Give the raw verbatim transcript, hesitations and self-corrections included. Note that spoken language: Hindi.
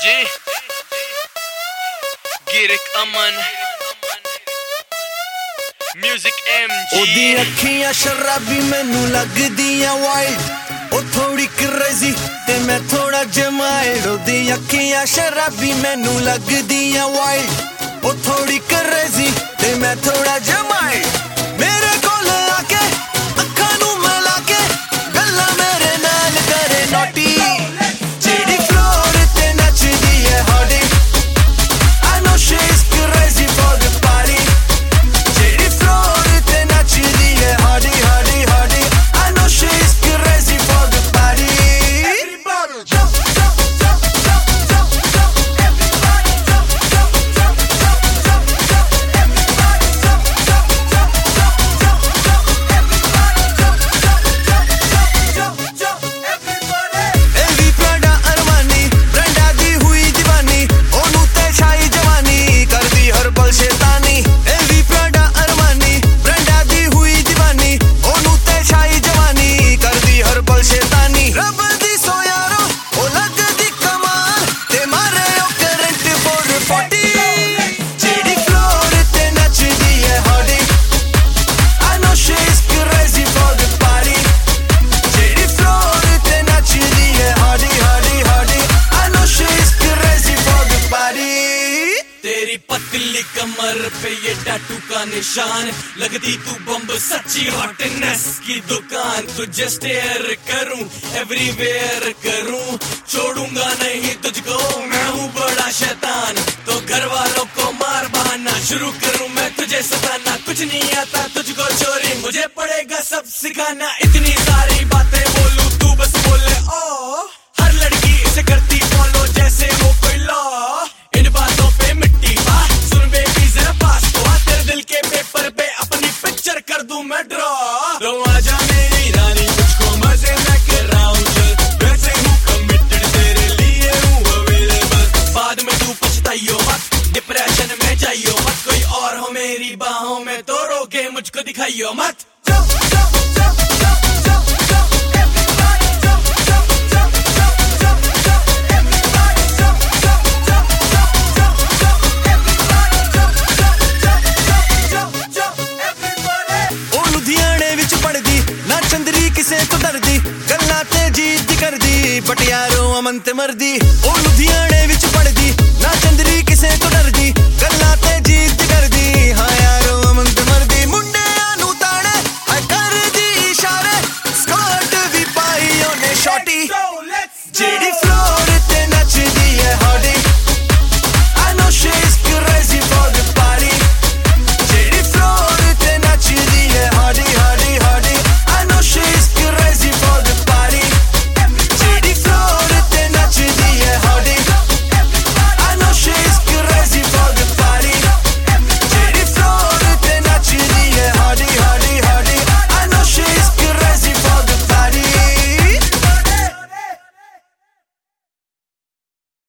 जी गिरिक अमन म्यूजिक एमजी ओदी अखियां शराबी मैनू लगदियां वाइल्ड ओ थोड़ी क्रेजी ते मैं थोड़ा जमाइल्ड। ओदी अखियां शराबी मैनू लगदियां वाइल्ड ओ थोड़ी क्रेजी ते मैं थोड़ा जमाइल्ड। मेरे कोल आके अखां नू मिला के गल्लां मेरे नाल करे नोटी जेडी फ्लोर ते नचदी है hottie I know she's crazy for the party जेडी फ्लोर ते नचदी है hottie hottie hottie I know she's crazy for the party everybody jump jump jump jump jump jump everybody jump jump jump jump jump jump everybody jump jump jump jump jump jump everybody jump jump jump jump jump everybody एवी प्राडा अरमानी ब्रांडा दी हुई दीवानी ओनू ते छाई जवानी कर दी हर पल शैतानी। एवी प्राडा अरमानी ब्रांडा दी हुई दीवानी ओनू ते छाई जवानी कर दी हर पल शैतानी। रब दी सो यारो ओ लगदी कमाल ते मारे ओ करंट फोर फोर्टी जेडी फ्लोर ते नचदी है hottie I know she's crazy for the party जेडी फ्लोर ते नचदी है hottie hottie hottie I know she's crazy for the party। तेरी पतली कमर पे ये टैटू का निशान लगती तू बम्ब सच्ची हॉटनेस की दुकान। तुझे स्टेयर करूं एवरीवेयर करूं छोड़ूंगा नहीं तुझको मैं हूँ बड़ा शैतान। तो घर वालों को मार बहाना शुरू करूं मैं तुझे सताना। कुछ नहीं आता तुझको चोरी मुझे पड़ेगा सब सिखाना। इतनी सारी बातें बोलूं तू बस बोले ओ हर लड़की इसे करती फॉलो जैसे वो कोई लॉ। इन बातों पे मिट्टी पा सुन बेबी जरा पास तो आ तेरे दिल के पेपर पे अपनी पिक्चर कर दूं मैं ड्रॉ। तो आजा मेरी रानी तुझको मजे मैं कर रहा हूं चल वैसे हूँ कमिटेड तेरे लिए हूँ अवेलेबल। बाद में तू पछताइयो मत डिप्रेशन में जाइयो मत कोई और हो मेरी बाहों में तो रोके मुझको दिखाइयो मत। Jump jump jump jump jump jump everybody jump jump jump jump jump jump everybody jump jump jump jump jump jump everybody jump jump jump jump jump jump everybody। ओ लुधियाने विच पड़दी ना चंदरी किसे तो डरदी गल्लां ते जीत दी करदी बट यारो अमन ते मरदी। ओ लुधियाने